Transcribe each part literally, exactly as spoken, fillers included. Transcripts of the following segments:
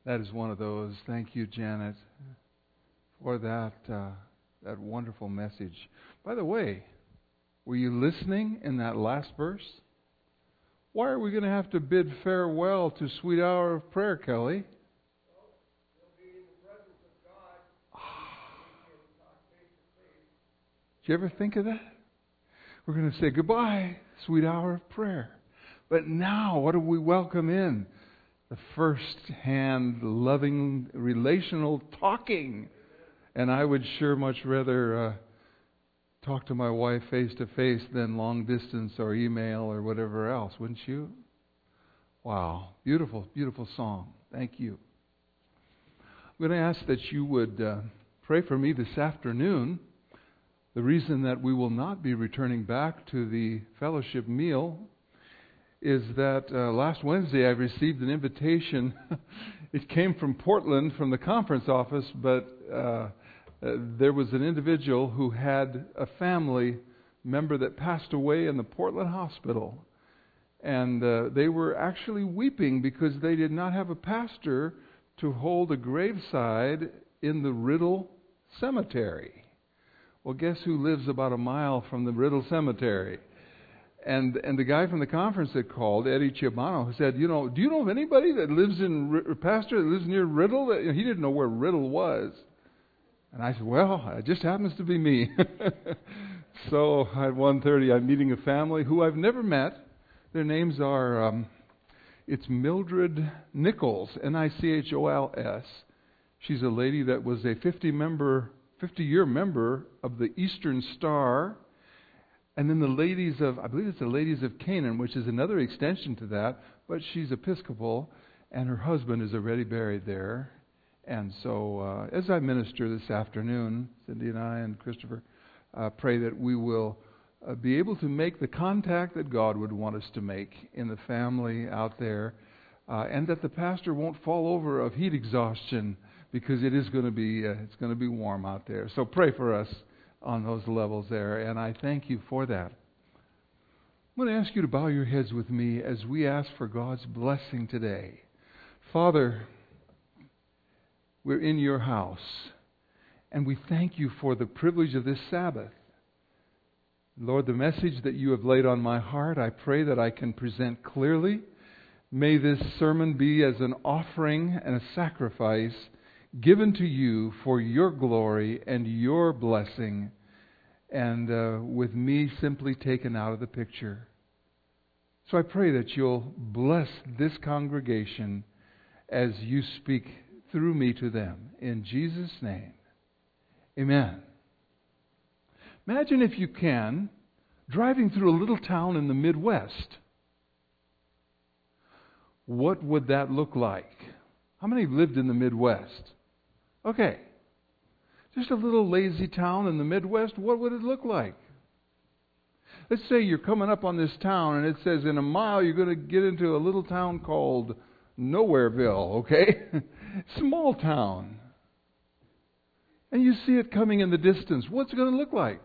That is one of those. Thank you, Janet, for that uh, that wonderful message. By the way, were you listening in that last verse? Why are we going to have to bid farewell to sweet hour of prayer, Kelly? Did you ever think of that? We're going to say goodbye, sweet hour of prayer. But now, what do we welcome in? The first-hand, loving, relational talking. And I would sure much rather uh, talk to my wife face-to-face than long-distance or email or whatever else, wouldn't you? Wow. Beautiful, beautiful song. Thank you. I'm going to ask that you would uh, pray for me this afternoon. The reason that we will not be returning back to the fellowship meal is that uh, last Wednesday I received an invitation. It came from Portland, from the conference office, but uh, uh, there was an individual who had a family member that passed away in the Portland hospital. And uh, they were actually weeping because they did not have a pastor to hold a graveside in the Riddle Cemetery. Well, guess who lives about a mile from the Riddle Cemetery? And and the guy from the conference that called, Eddie Chiabano, said, you know, do you know of anybody that lives in, a pastor that lives near Riddle? He didn't know where Riddle was. And I said, well, it just happens to be me. So at one thirty, I'm meeting a family who I've never met. Their names are, um, it's Mildred Nichols, N I C H O L S. She's a lady that was a fifty-member, fifty-year member of the Eastern Star. And then the Ladies of, I believe it's the Ladies of Canaan, which is another extension to that, but she's Episcopal, and her husband is already buried there. And so uh, as I minister this afternoon, Cindy and I and Christopher uh, pray that we will uh, be able to make the contact that God would want us to make in the family out there, uh, and that the pastor won't fall over of heat exhaustion, because it is going to be uh, it's going to be warm out there. So pray for us on those levels there, and I thank you for that. I'm going to ask you to bow your heads with me as we ask for God's blessing today. Father, we're in your house, and we thank you for the privilege of this Sabbath. Lord, the message that you have laid on my heart, I pray that I can present clearly. May this sermon be as an offering and a sacrifice given to you for your glory and your blessing, and uh, with me simply taken out of the picture. So I pray that you'll bless this congregation as you speak through me to them. In Jesus' name, amen. Imagine, if you can, driving through a little town in the Midwest. What would that look like? How many lived in the Midwest? Okay, just a little lazy town in the Midwest, what would it look like? Let's say you're coming up on this town and it says in a mile you're going to get into a little town called Nowhereville, okay? Small town. And you see it coming in the distance. What's it going to look like?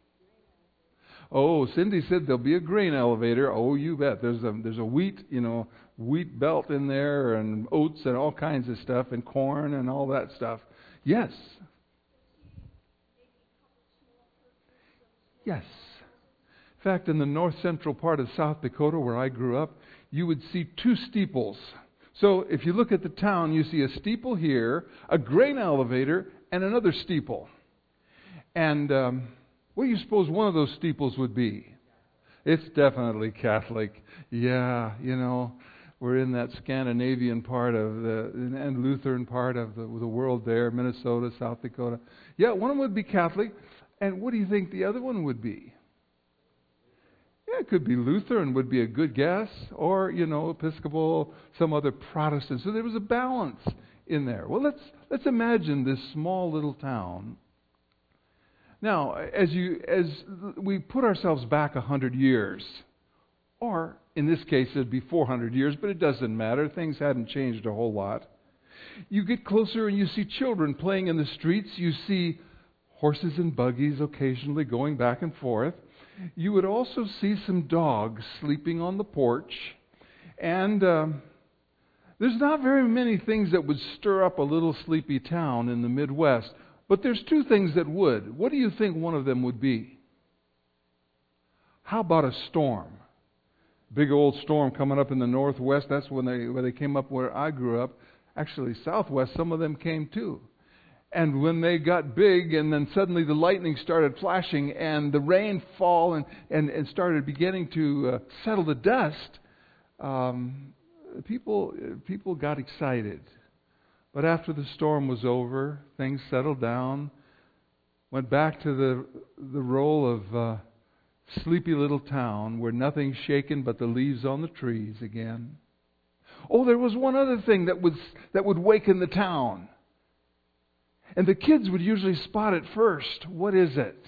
Oh, Cindy said there'll be a grain elevator. Oh, you bet. There's a there's a wheat, you know, wheat belt in there, and oats and all kinds of stuff, and corn and all that stuff. Yes. Yes. In fact, in the north central part of South Dakota, where I grew up, you would see two steeples. So if you look at the town, you see a steeple here, a grain elevator, and another steeple. And um, what do you suppose one of those steeples would be? It's definitely Catholic. Yeah, you know, we're in that Scandinavian part of the, and Lutheran part of the, the world there, Minnesota, South Dakota. Yeah, one of them would be Catholic. And what do you think the other one would be? Yeah, it could be Lutheran would be a good guess, or, you know, Episcopal, some other Protestant. So there was a balance in there. Well, let's let's imagine this small little town. Now, as you as we put ourselves back a hundred years, or in this case it'd be four hundred years, but it doesn't matter. Things hadn't changed a whole lot. You get closer and you see children playing in the streets. You see horses and buggies occasionally going back and forth. You would also see some dogs sleeping on the porch. And um, There's not very many things that would stir up a little sleepy town in the Midwest, but there's two things that would. What do you think one of them would be? How about a storm? Big old storm coming up in the Northwest. That's when they where they came up where I grew up. Actually, Southwest, some of them came too. And when they got big, and then suddenly the lightning started flashing, and the rain fall and, and, and started beginning to uh, settle the dust, um, people people got excited. But after the storm was over, things settled down, went back to the the role of uh, sleepy little town where nothing's shaken but the leaves on the trees again. Oh, there was one other thing that was that would waken the town. And the kids would usually spot it first. What is it?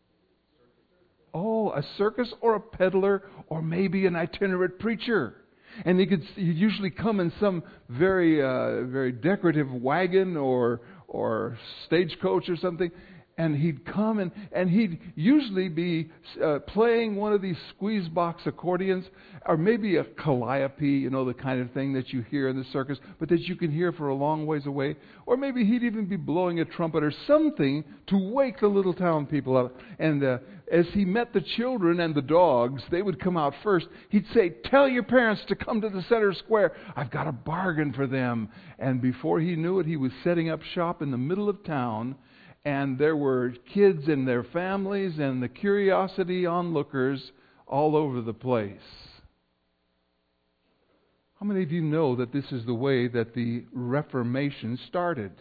Oh, a circus or a peddler or maybe an itinerant preacher. And he could he'd usually come in some very uh, very decorative wagon or or stagecoach or something. And he'd come and, and he'd usually be uh, playing one of these squeeze box accordions, or maybe a calliope, you know, the kind of thing that you hear in the circus, but that you can hear for a long ways away. Or maybe he'd even be blowing a trumpet or something to wake the little town people up. And uh, as he met the children and the dogs, they would come out first. He'd say, "Tell your parents to come to the center square. I've got a bargain for them." And before he knew it, he was setting up shop in the middle of town. And there were kids and their families and the curiosity onlookers all over the place. How many of you know that this is the way that the Reformation started?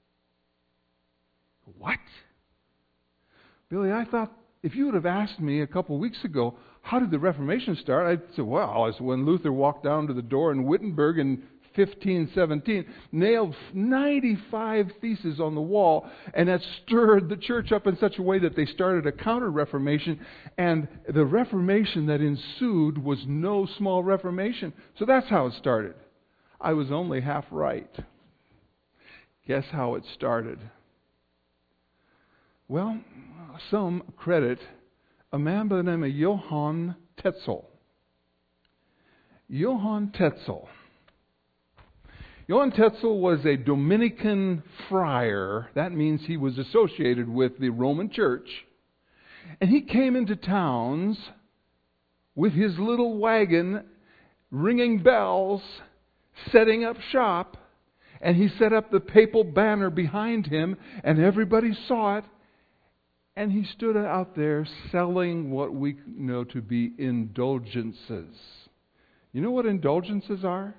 What? Billy, I thought if you would have asked me a couple weeks ago, how did the Reformation start? I'd say, well, it's when Luther walked down to the door in Wittenberg and fifteen seventeen, nailed ninety-five theses on the wall, and that stirred the church up in such a way that they started a counter-reformation, and the Reformation that ensued was no small reformation. So that's how it started. I was only half right. Guess how it started? Well, some credit a man by the name of Johann Tetzel. Johann Tetzel. Johann Tetzel was a Dominican friar. That means he was associated with the Roman Church. And he came into towns with his little wagon, ringing bells, setting up shop. And he set up the papal banner behind him, and everybody saw it. And he stood out there selling what we know to be indulgences. You know what indulgences are?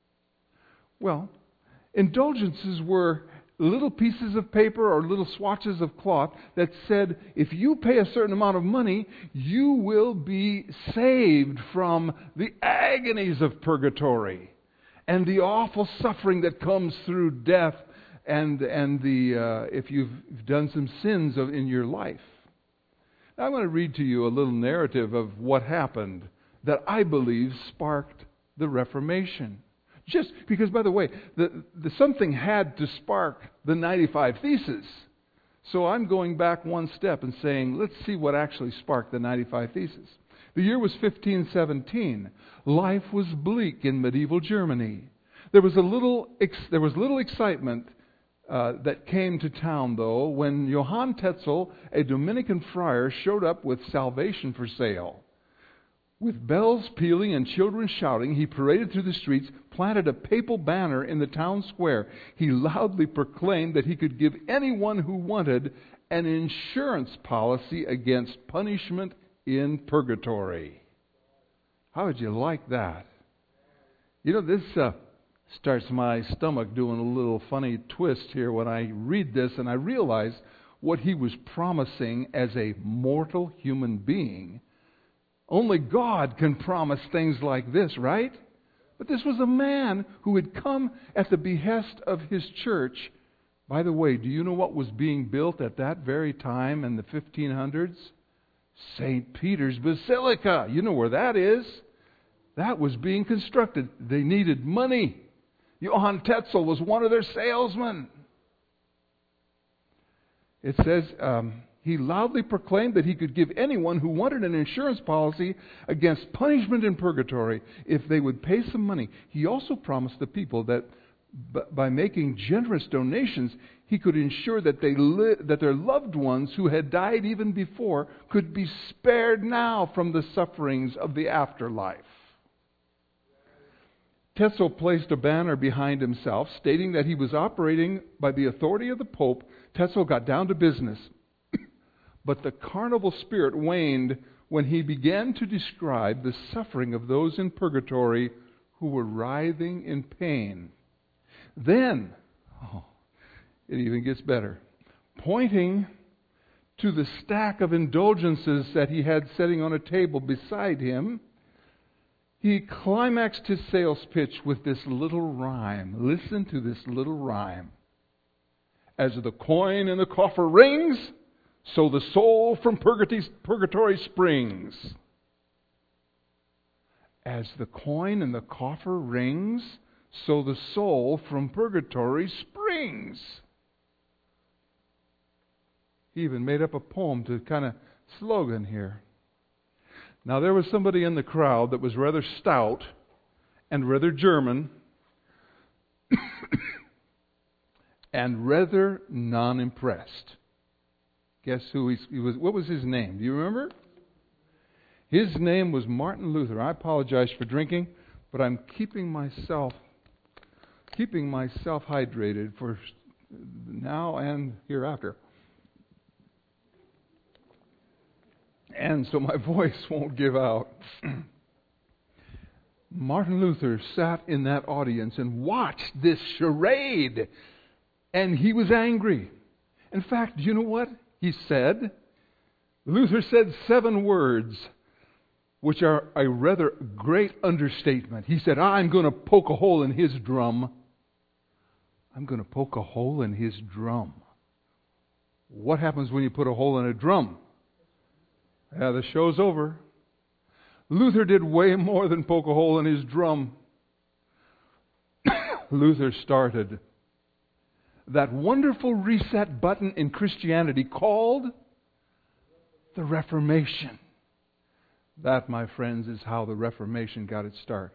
Well, indulgences were little pieces of paper or little swatches of cloth that said, if you pay a certain amount of money, you will be saved from the agonies of purgatory and the awful suffering that comes through death and and the uh, if you've done some sins of, in your life. Now, I'm going to read to you a little narrative of what happened that I believe sparked the Reformation. Just because, by the way, the, the something had to spark the ninety-five Theses. So I'm going back one step and saying, let's see what actually sparked the ninety-five Theses. The year was fifteen seventeen. Life was bleak in medieval Germany. There was a little, ex, there was little excitement uh, that came to town, though, when Johann Tetzel, a Dominican friar, showed up with salvation for sale. With bells pealing and children shouting, he paraded through the streets, planted a papal banner in the town square. He loudly proclaimed that he could give anyone who wanted an insurance policy against punishment in purgatory. How would you like that? You know, this uh, starts my stomach doing a little funny twist here when I read this, and I realize what he was promising as a mortal human being. Only God can promise things like this, right? But this was a man who had come at the behest of his church. By the way, do you know what was being built at that very time in the fifteen hundreds? Saint Peter's Basilica. You know where that is. That was being constructed. They needed money. Johann Tetzel was one of their salesmen. It says, um, He loudly proclaimed that he could give anyone who wanted an insurance policy against punishment in purgatory if they would pay some money. He also promised the people that b- by making generous donations, he could ensure that they li- that their loved ones who had died even before could be spared now from the sufferings of the afterlife. Tetzel placed a banner behind himself stating that he was operating by the authority of the Pope. Tetzel got down to business. But the carnival spirit waned when he began to describe the suffering of those in purgatory who were writhing in pain. Then, oh, it even gets better. Pointing to the stack of indulgences that he had sitting on a table beside him, he climaxed his sales pitch with this little rhyme. Listen to this little rhyme. As the coin in the coffer rings, so the soul from purgatory springs. As the coin in the coffer rings, so the soul from purgatory springs. He even made up a poem to kind of slogan here. Now there was somebody in the crowd that was rather stout and rather German and rather non-impressed. Guess who he's, he was? What was his name? Do you remember? His name was Martin Luther. I apologize for drinking, but I'm keeping myself keeping myself hydrated for now and hereafter. And so my voice won't give out. Martin Luther sat in that audience and watched this charade, and he was angry. In fact, do you know what he said? Luther said seven words, which are a rather great understatement. He said, I'm going to poke a hole in his drum. I'm going to poke a hole in his drum. What happens when you put a hole in a drum? Yeah, the show's over. Luther did way more than poke a hole in his drum. Luther started that wonderful reset button in Christianity called the Reformation. That, my friends, is how the Reformation got its start.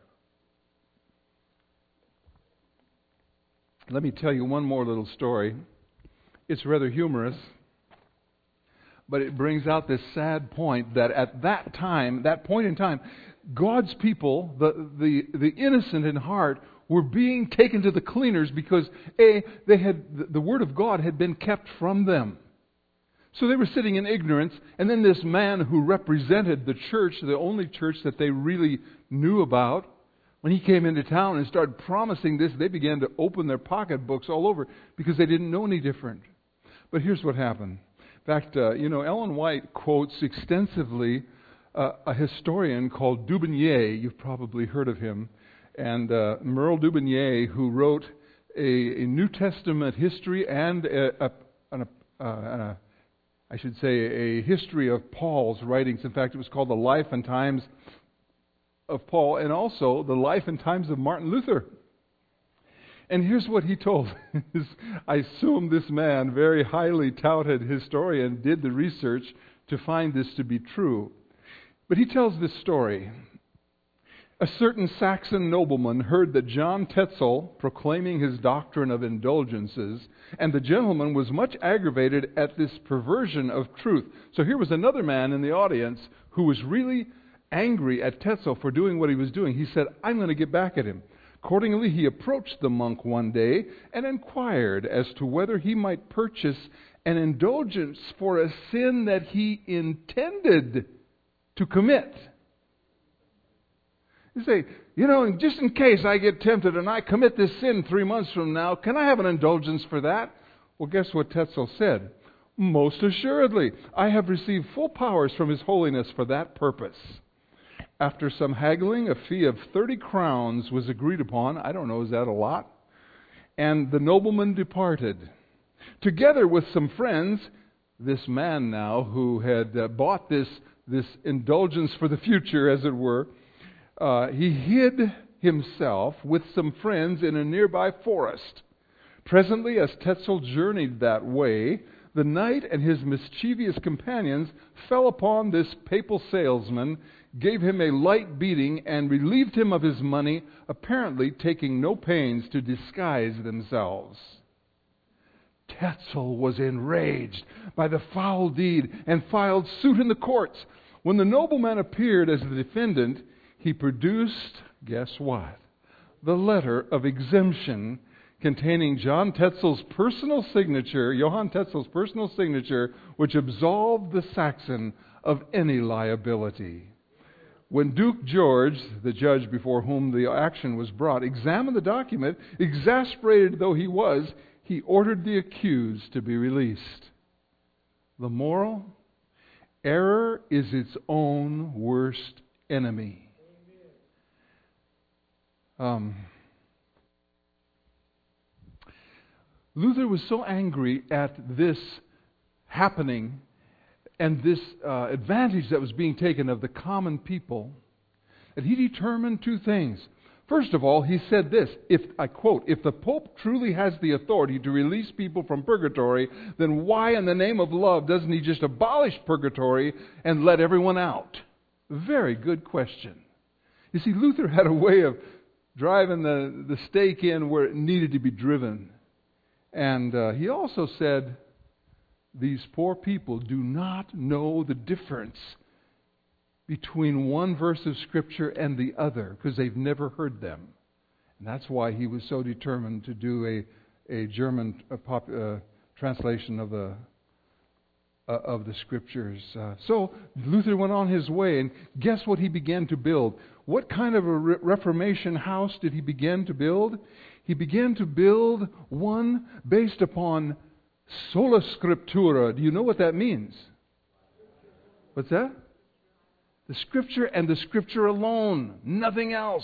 Let me tell you one more little story. It's rather humorous, but it brings out this sad point that at that time, that point in time, God's people, the, the, the innocent in heart, were being taken to the cleaners because A, they had the Word of God had been kept from them. So they were sitting in ignorance, and then this man who represented the church, the only church that they really knew about, when he came into town and started promising this, they began to open their pocketbooks all over because they didn't know any different. But here's what happened. In fact, uh, you know, Ellen White quotes extensively uh, a historian called Dubigny. You've probably heard of him. And uh, Merle Dubigny, who wrote a, a New Testament history and a, a, an, a, a, I should say a history of Paul's writings. In fact, it was called The Life and Times of Paul, and also The Life and Times of Martin Luther. And here's what he told. I assume this man, very highly touted historian, did the research to find this to be true. But he tells this story. A certain Saxon nobleman heard that John Tetzel proclaiming his doctrine of indulgences, and the gentleman was much aggravated at this perversion of truth. So here was another man in the audience who was really angry at Tetzel for doing what he was doing. He said, I'm going to get back at him. Accordingly, he approached the monk one day and inquired as to whether he might purchase an indulgence for a sin that he intended to commit. You say, you know, just in case I get tempted and I commit this sin three months from now, can I have an indulgence for that? Well, guess what Tetzel said? Most assuredly, I have received full powers from His Holiness for that purpose. After some haggling, a fee of thirty crowns was agreed upon. I don't know, is that a lot? And the nobleman departed. Together with some friends, this man now who had uh, bought this, this indulgence for the future, as it were, uh, he hid himself with some friends in a nearby forest. Presently, as Tetzel journeyed that way, the knight and his mischievous companions fell upon this papal salesman, gave him a light beating, and relieved him of his money, apparently taking no pains to disguise themselves. Tetzel was enraged by the foul deed and filed suit in the courts. When the nobleman appeared as the defendant, he produced, guess what? The letter of exemption containing John Tetzel's personal signature, Johann Tetzel's personal signature, which absolved the Saxon of any liability. When Duke George, the judge before whom the action was brought, examined the document, exasperated though he was, he ordered the accused to be released. The moral? Error is its own worst enemy. Um, Luther was so angry at this happening and this uh, advantage that was being taken of the common people that he determined two things. First of all, he said this, if I quote, "If the Pope truly has the authority to release people from purgatory, then why in the name of love doesn't he just abolish purgatory and let everyone out?" Very good question. You see, Luther had a way of driving the, the stake in where it needed to be driven. And uh, he also said, these poor people do not know the difference between one verse of Scripture and the other because they've never heard them. And that's why he was so determined to do a, a German uh, pop, uh, translation of the uh, of the Scriptures. Uh, so Luther went on his way, and guess what he began to build? What kind of a re- Reformation house did he begin to build? He began to build one based upon sola scriptura. Do you know what that means? What's that? The Scripture and the Scripture alone. Nothing else.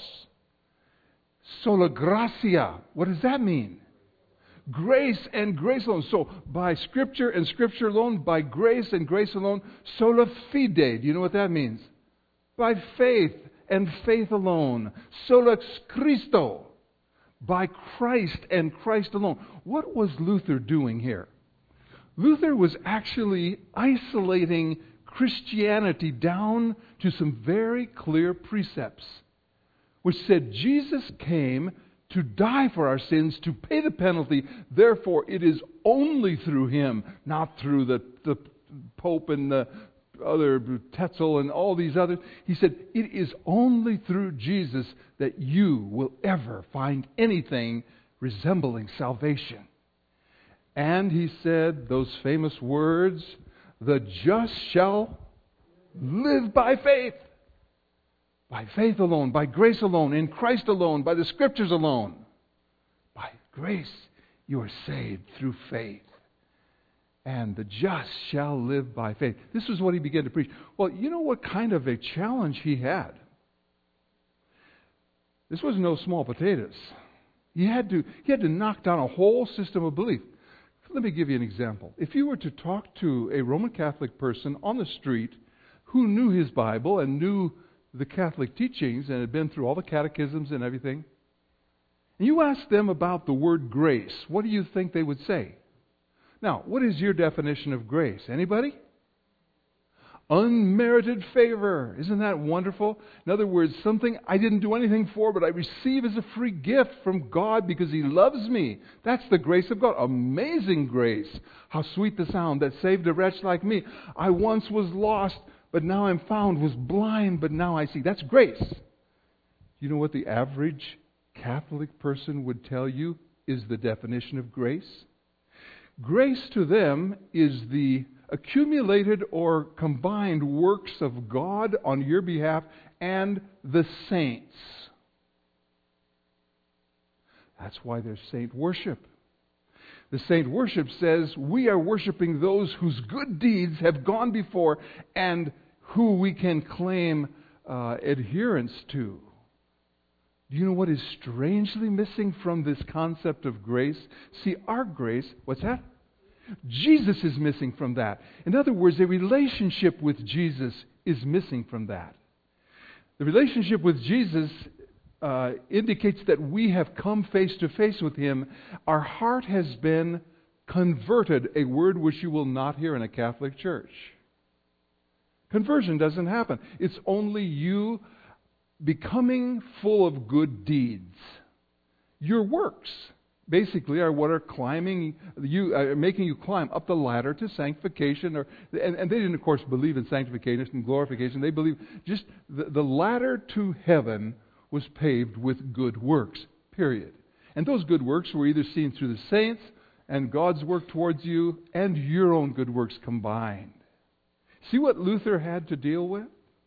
Sola gratia. What does that mean? Grace and grace alone. So by Scripture and Scripture alone, by grace and grace alone, sola fide. Do you know what that means? By faith and faith alone. Sola Christo. By Christ and Christ alone. What was Luther doing here? Luther was actually isolating Christianity down to some very clear precepts, which said Jesus came to die for our sins, to pay the penalty. Therefore, it is only through Him, not through the, the Pope and the other Tetzel and all these others. He said, it is only through Jesus that you will ever find anything resembling salvation. And he said those famous words, the just shall live by faith. By faith alone, by grace alone, in Christ alone, by the Scriptures alone. By grace you are saved through faith. And the just shall live by faith. This is what he began to preach. Well, you know what kind of a challenge he had? This was no small potatoes. He had to, he had to knock down a whole system of belief. Let me give you an example. If you were to talk to a Roman Catholic person on the street who knew his Bible and knew the Catholic teachings and had been through all the catechisms and everything, and you asked them about the word grace, what do you think they would say? Now, what is your definition of grace? Anybody? Unmerited favor. Isn't that wonderful? In other words, something I didn't do anything for, but I receive as a free gift from God because He loves me. That's the grace of God. Amazing grace. How sweet the sound that saved a wretch like me. I once was lost, but now I'm found. Was blind, but now I see. That's grace. You know what the average Catholic person would tell you is the definition of grace? Grace to them is the accumulated or combined works of God on your behalf and the saints. That's why there's saint worship. The saint worship says we are worshiping those whose good deeds have gone before and who we can claim uh, adherence to. Do you know what is strangely missing from this concept of grace? See, our grace, what's that? Jesus is missing from that. In other words, a relationship with Jesus is missing from that. The relationship with Jesus uh, indicates that we have come face to face with Him. Our heart has been converted, a word which you will not hear in a Catholic church. Conversion doesn't happen. It's only you becoming full of good deeds. Your works, basically, are what are climbing you, uh, making you climb up the ladder to sanctification. Or and, and they didn't, of course, believe in sanctification and glorification. They believed just the, the ladder to heaven was paved with good works. Period. And those good works were either seen through the saints and God's work towards you and your own good works combined. See what Luther had to deal with?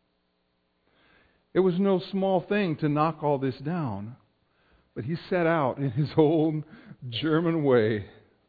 It was no small thing to knock all this down, but he set out in his own German way.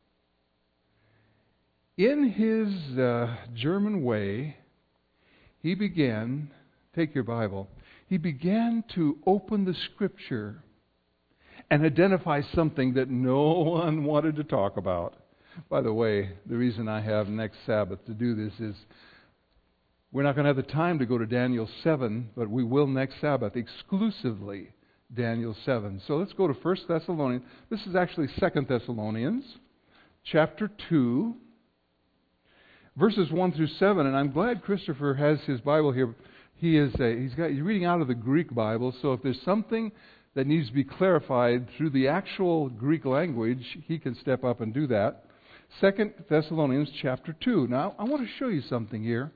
In his uh, German way, he began, take your Bible, he began to open the Scripture and identify something that no one wanted to talk about. By the way, the reason I have next Sabbath to do this is we're not going to have the time to go to Daniel seven, but we will next Sabbath, exclusively Daniel seven. So let's go to First Thessalonians. This is actually Second Thessalonians, chapter two, verses one through seven. And I'm glad Christopher has his Bible here. He is a, he's got he's reading out of the Greek Bible, so if there's something that needs to be clarified through the actual Greek language, he can step up and do that. Second Thessalonians chapter two. Now, I want to show you something here.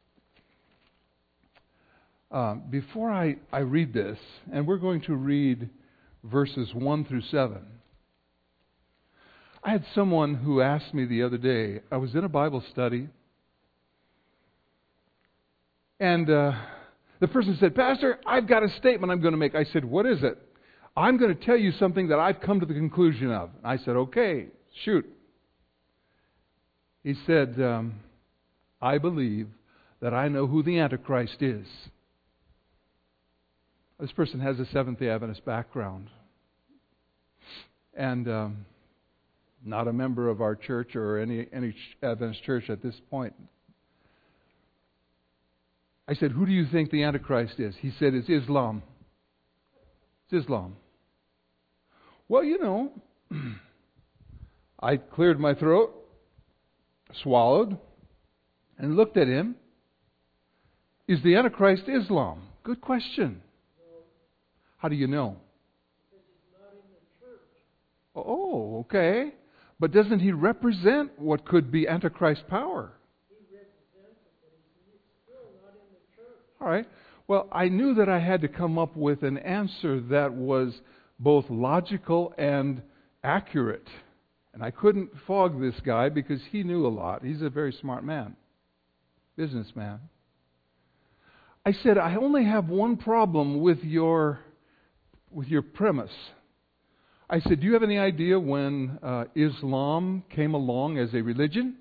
Uh, before I, I read this, and we're going to read verses one through seven. I had someone who asked me the other day, I was in a Bible study, and uh, the person said, Pastor, I've got a statement I'm going to make. I said, what is it? I'm going to tell you something that I've come to the conclusion of. I said, okay, shoot. He said, um, I believe that I know who the Antichrist is. This person has a Seventh-day Adventist background and um, not a member of our church or any, any Adventist church at this point. I said, who do you think the Antichrist is? He said, it's Islam. It's Islam. Well, you know, I cleared my throat, swallowed, and looked at him. Is the Antichrist Islam? Good question. How do you know? Because he's not in the church. Oh, okay. But doesn't he represent what could be Antichrist power? He represents it, but he's still not in the church. All right. Well, I knew that I had to come up with an answer that was both logical and accurate. And I couldn't fog this guy because he knew a lot. He's a very smart man, businessman. I said, I only have one problem with your with your premise. I said, do you have any idea when uh, Islam came along as a religion?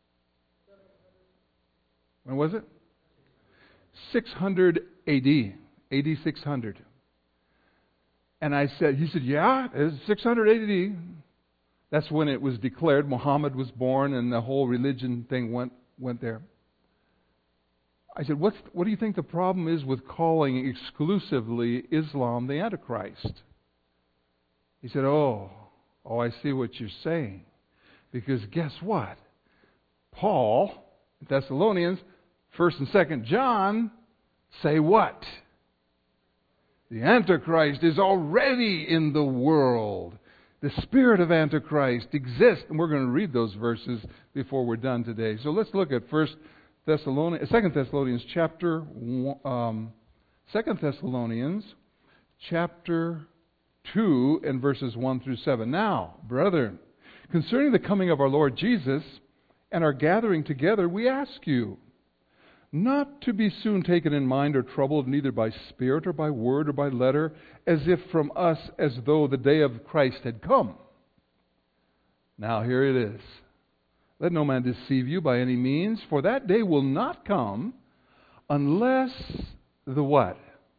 When was it? six hundred A D. A D six hundred. And I said, he said, yeah, it's six hundred A D. That's when it was declared. Muhammad was born and the whole religion thing went went there. I said, What's, what do you think the problem is with calling exclusively Islam the Antichrist? He said, oh, oh, I see what you're saying. Because guess what? Paul, Thessalonians, First and Second John, say what? The Antichrist is already in the world. The spirit of Antichrist exists. And we're going to read those verses before we're done today. So let's look at First Thessalonians, Second Thessalonians chapter um, Second Thessalonians chapter two and verses one through seven. Now, brethren, concerning the coming of our Lord Jesus and our gathering together, we ask you not to be soon taken in mind or troubled, neither by spirit or by word or by letter, as if from us, as though the day of Christ had come. Now here it is. Let no man deceive you by any means, for that day will not come unless the what?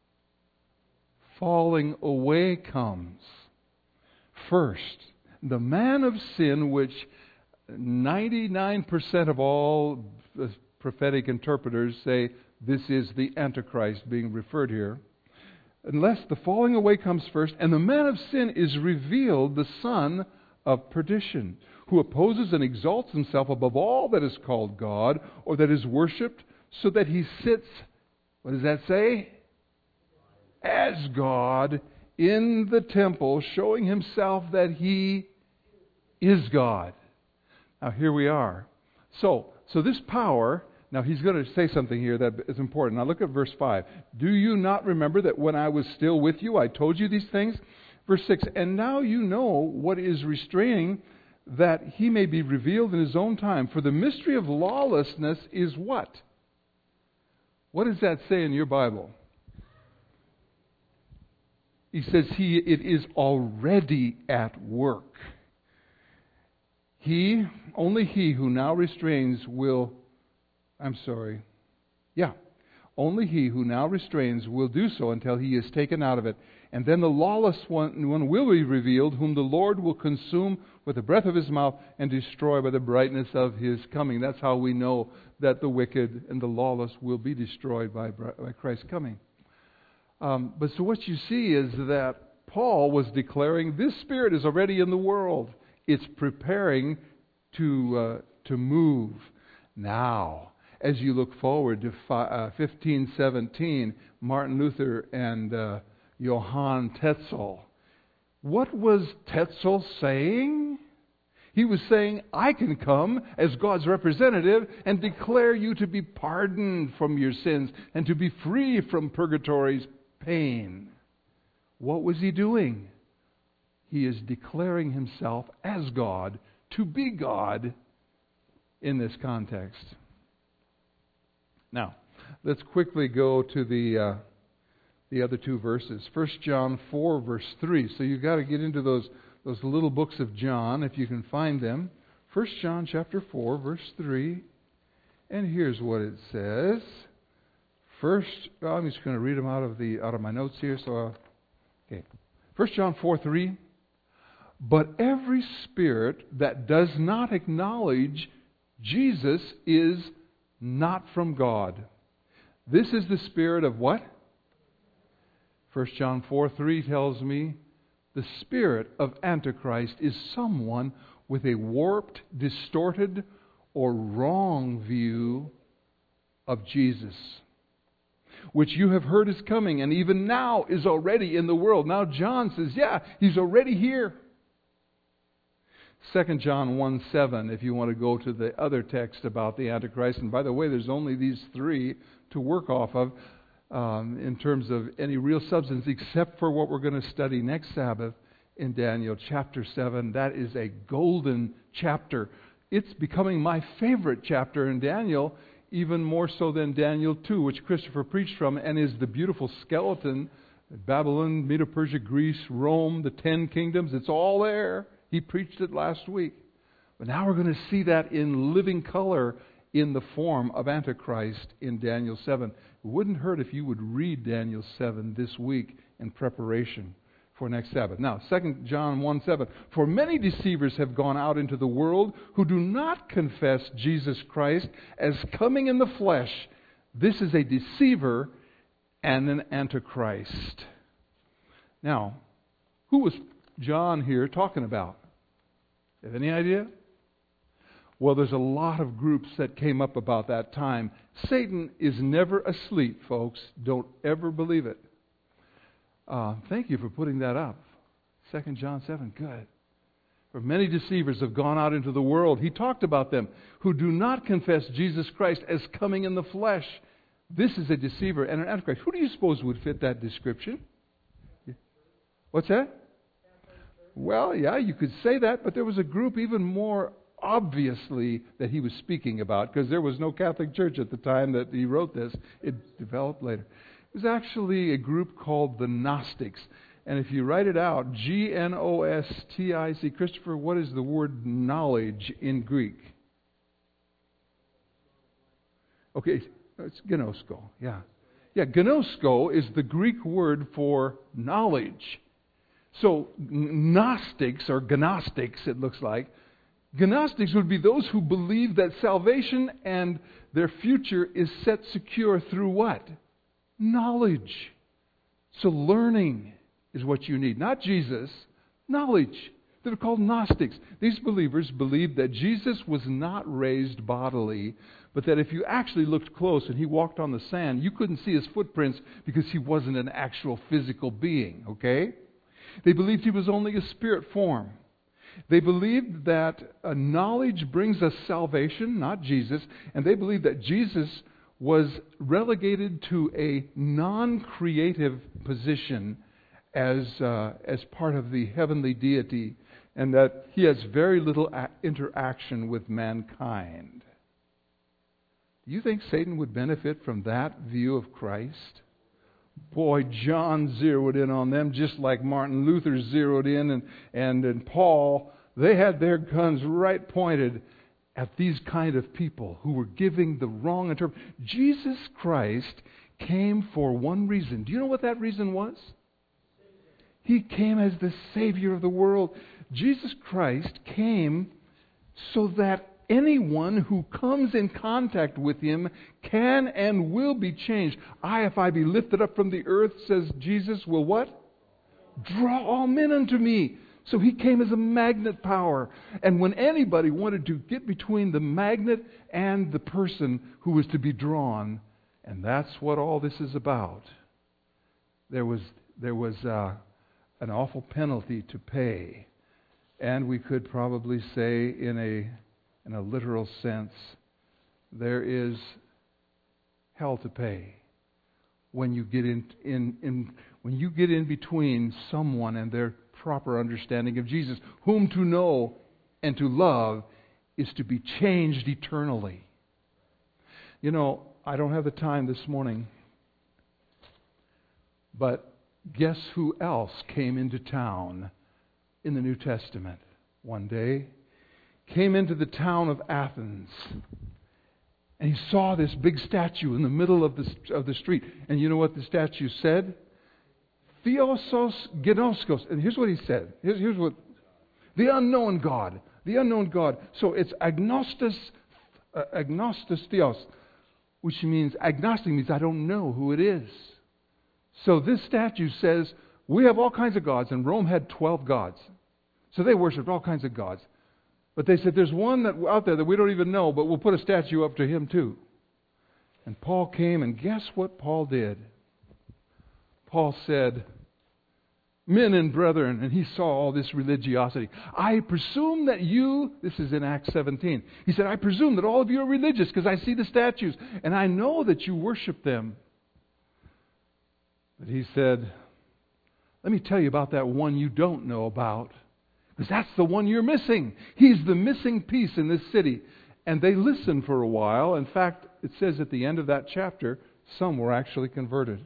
Falling away comes. First, the man of sin, which ninety-nine percent of all prophetic interpreters say this is the Antichrist being referred here. Unless the falling away comes first, and the man of sin is revealed, the son of perdition, who opposes and exalts himself above all that is called God or that is worshipped, so that he sits, what does that say? As God in the temple, showing himself that he is God. Now here we are. So, so this power, now he's going to say something here that is important. Now look at verse five. Do you not remember that when I was still with you, I told you these things? Verse six, and now you know what is restraining, that he may be revealed in his own time. For the mystery of lawlessness is what? What does that say in your Bible? He says he it is already at work. He, only he who now restrains will, I'm sorry, yeah, only he who now restrains will do so until he is taken out of it. And then the lawless one, one will be revealed, whom the Lord will consume with the breath of his mouth and destroy by the brightness of his coming. That's how we know that the wicked and the lawless will be destroyed by, by Christ's coming. Um, but so what you see is that Paul was declaring this Spirit is already in the world. It's preparing to uh, to move. Now, as you look forward to fi- uh, fifteen seventeen, Martin Luther and uh, Johann Tetzel. What was Tetzel saying? He was saying, I can come as God's representative and declare you to be pardoned from your sins and to be free from purgatory's pain. What was he doing? He is declaring himself as God, to be God in this context. Now, let's quickly go to the uh, the other two verses. First John four, verse three. So you've got to get into those, those little books of John, if you can find them. First John chapter four, verse three. And here's what it says. First, well, I'm just going to read them out of the out of my notes here. So, uh, okay. First John four, three. But every spirit that does not acknowledge Jesus is not from God. This is the spirit of what? First John four, three tells me the spirit of Antichrist is someone with a warped, distorted, or wrong view of Jesus, which you have heard is coming and even now is already in the world. Now John says, yeah, he's already here. Second John one, seven, if you want to go to the other text about the Antichrist. And by the way, there's only these three to work off of um, in terms of any real substance, except for what we're going to study next Sabbath in Daniel chapter seven. That is a golden chapter. It's becoming my favorite chapter in Daniel, even more so than Daniel two, which Christopher preached from, and is the beautiful skeleton. Babylon, Medo-Persia, Greece, Rome, the ten kingdoms, it's all there. He preached it last week. But now we're going to see that in living color in the form of Antichrist in Daniel seven. It wouldn't hurt if you would read Daniel seven this week in preparation for next Sabbath. Now, Second John one, seven. For many deceivers have gone out into the world who do not confess Jesus Christ as coming in the flesh. This is a deceiver and an Antichrist. Now, who was John here talking about? Have any idea? Well, there's a lot of groups that came up about that time. Satan is never asleep, folks. Don't ever believe it. Uh, thank you for putting that up. Second John seven, good. For many deceivers have gone out into the world. He talked about them who do not confess Jesus Christ as coming in the flesh. This is a deceiver and an Antichrist. Who do you suppose would fit that description? What's that? Well, yeah, you could say that, but there was a group even more obviously that he was speaking about, because there was no Catholic Church at the time that he wrote this. It developed later. It was actually a group called the Gnostics. And if you write it out, G N O S T I C, Christopher, what is the word knowledge in Greek? Okay, it's gnosko, yeah. Yeah, gnosko is the Greek word for knowledge. So, Gnostics, or Gnostics, it looks like, Gnostics would be those who believe that salvation and their future is set secure through what? Knowledge. So, learning is what you need. Not Jesus, knowledge. They're called Gnostics. These believers believed that Jesus was not raised bodily, but that if you actually looked close and he walked on the sand, you couldn't see his footprints because he wasn't an actual physical being, okay? They believed he was only a spirit form. They believed that uh, knowledge brings us salvation, not Jesus, and they believed that Jesus was relegated to a non-creative position as uh, as part of the heavenly deity, and that he has very little a- interaction with mankind. Do you think Satan would benefit from that view of Christ? Boy, John zeroed in on them just like Martin Luther zeroed in, and, and, and Paul. They had their guns right pointed at these kind of people who were giving the wrong interpretation. Jesus Christ came for one reason. Do you know what that reason was? He came as the Savior of the world. Jesus Christ came so that anyone who comes in contact with him can and will be changed. I, if I be lifted up from the earth, says Jesus, will what? Draw all men unto me. So he came as a magnet power. And when anybody wanted to get between the magnet and the person who was to be drawn, and that's what all this is about, there was there was uh, an awful penalty to pay. And we could probably say in a in a literal sense, there is hell to pay when you get in, in, in when you get in between someone and their proper understanding of Jesus. Whom to know and to love is to be changed eternally. You know, I don't have the time this morning, but guess who else came into town in the New Testament one day? Came into the town of Athens, and he saw this big statue in the middle of the of the street. And you know what the statue said? Theosos Gnoskos. And here's what he said. Here's, here's what the unknown God, the unknown God. So it's agnostos, uh, agnostos theos, which means agnostic means I don't know who it is. So this statue says we have all kinds of gods, and Rome had twelve gods. So they worshipped all kinds of gods. But they said, there's one that out there that we don't even know, but we'll put a statue up to him too. And Paul came, and guess what Paul did? Paul said, men and brethren, and he saw all this religiosity. I presume that you, this is in Acts seventeen, he said, I presume that all of you are religious because I see the statues, and I know that you worship them. But he said, let me tell you about that one you don't know about. Because that's the one you're missing. He's the missing piece in this city. And they listened for a while. In fact, it says at the end of that chapter, some were actually converted.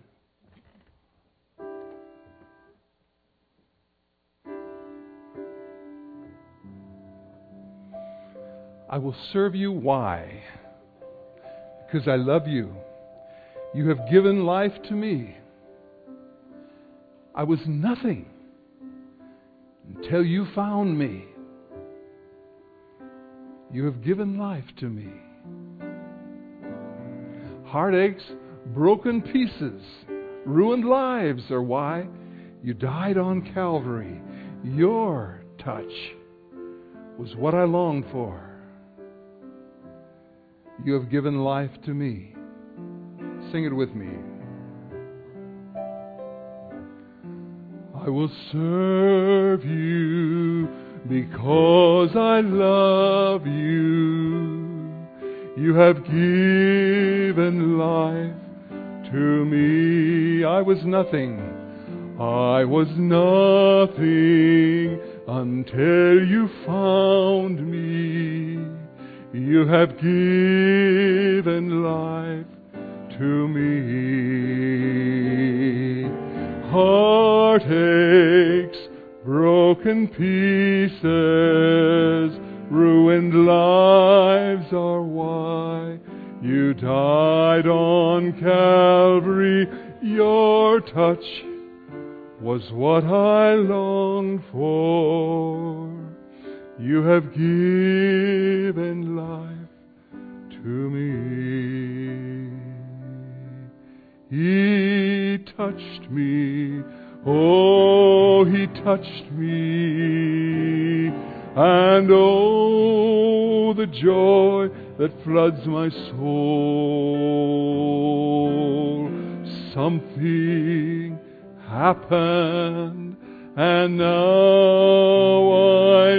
I will serve you. Why? Because I love you. You have given life to me. I was nothing until you found me. You have given life to me. Heartaches, broken pieces, ruined lives are why you died on Calvary. Your touch was what I longed for. You have given life to me. Sing it with me. I will serve you because I love you. You have given life to me. I was nothing. I was nothing until you found me. You have given life to me. Heartaches, broken pieces, ruined lives are why you died on Calvary. Your touch was what I longed for. You have given life to me. He touched me, oh, He touched me. And oh, the joy that floods my soul. Something happened, and now I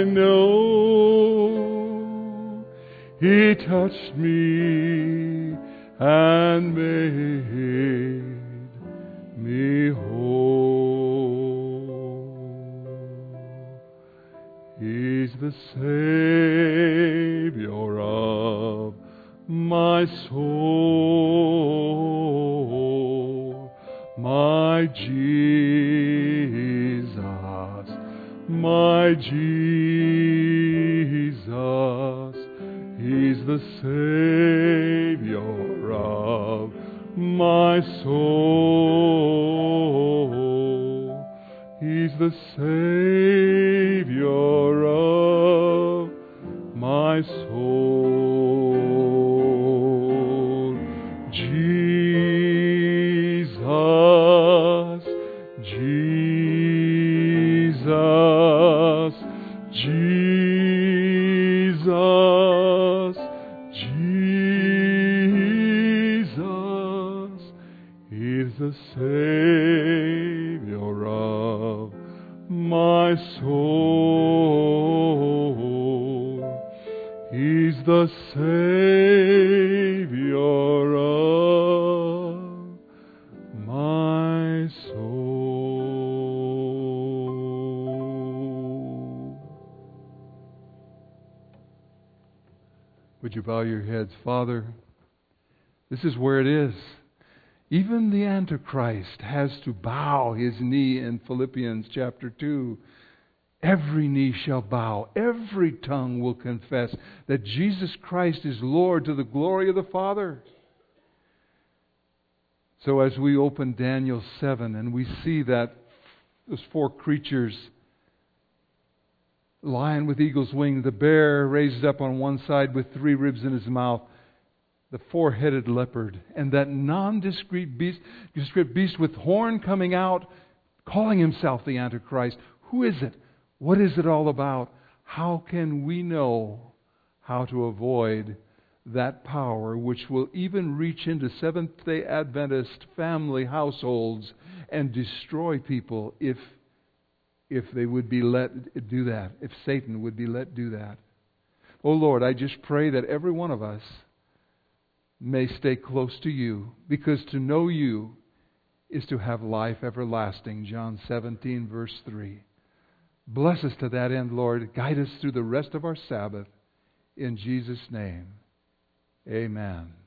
know He touched me and made me whole. He's the Savior of my soul, my Jesus, my Jesus. He's the Savior of my soul. He's the Savior of my soul. Jesus, Jesus, Jesus, Jesus. He's the Savior of my soul. He's the Savior of my soul. Would you bow your heads? Father, this is where it is. Even the Antichrist has to bow his knee in Philippians chapter two. Every knee shall bow, every tongue will confess that Jesus Christ is Lord to the glory of the Father. So as we open Daniel seven and we see that those four creatures, lion with eagle's wing, the bear raised up on one side with three ribs in his mouth, the four-headed leopard, and that nondescript beast, discrete beast with horn coming out, calling himself the Antichrist. Who is it? What is it all about? How can we know how to avoid that power which will even reach into Seventh-day Adventist family households and destroy people if if they would be let do that, if Satan would be let do that? Oh Lord, I just pray that every one of us may stay close to You, because to know You is to have life everlasting. John seventeen, verse three. Bless us to that end, Lord. Guide us through the rest of our Sabbath. In Jesus' name, amen.